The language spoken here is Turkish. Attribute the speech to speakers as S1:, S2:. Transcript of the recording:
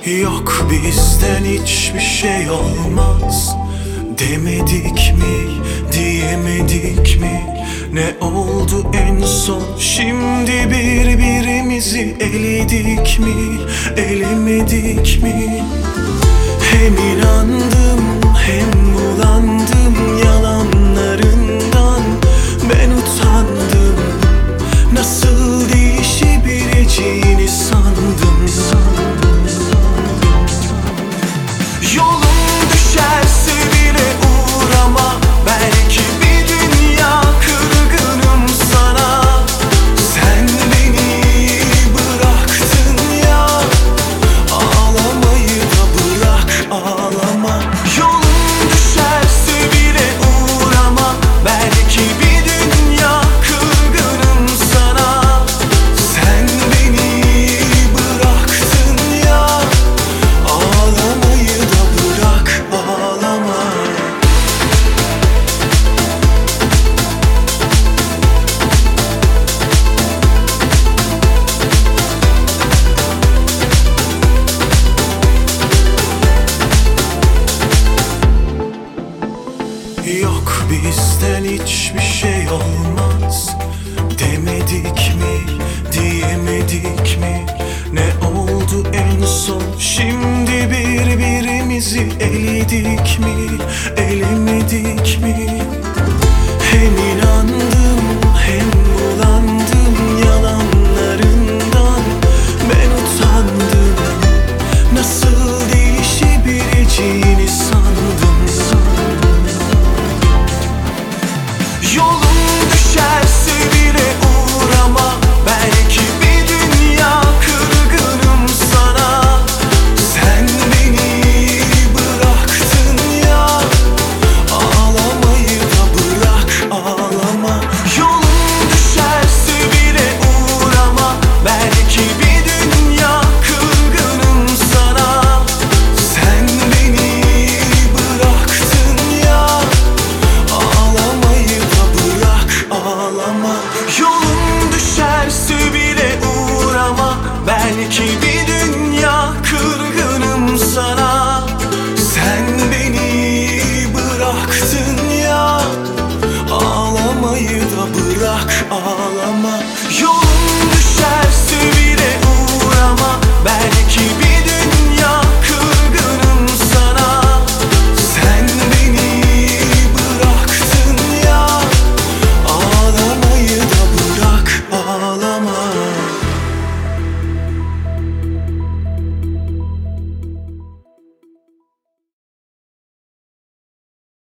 S1: Yok bizden hiçbir şey olmaz demedik mi, diyemedik mi? Ne oldu en son, şimdi birbirimizi eledik mi, elemedik mi? Hem inandım hem bulandım yalanlarından. Ben utandım, nasıl değişebileceğini sandım. Yolum düşerse bile uğrama, belki bir dünya kırgınım sana. Sen beni bıraktın ya, ağlamayı da bırak, ağlama. Yolum düşerse bile uğrama, belki bir dünya kırgınım sana. Sen beni bıraktın ya, ağlamayı da bırak, ağlama. Yok bizden hiçbir şey olmaz demedik mi, diyemedik mi? Ne oldu en son, şimdi birbirimizi eledik mi, elemedik mi? Hem inandım hem bulandım yalanlarından. Ben utandım, nasıl değişebileceğini sandım. Yolum düşerse bile uğrama, belki bir dünya kırgınım sana. Sen beni bıraktın ya, ağlamayı da bırak, ağlama. Yolum düşerse bile uğrama, belki bir dünya kırgınım sana. Sen beni bıraktın ya, ağlamayı da bırak, ağlama. Yolum düşerse bile uğrama, belki bir dünya kırgınım sana. Sen beni bıraktın ya, ağlamayı da bırak, ağlama. Yolum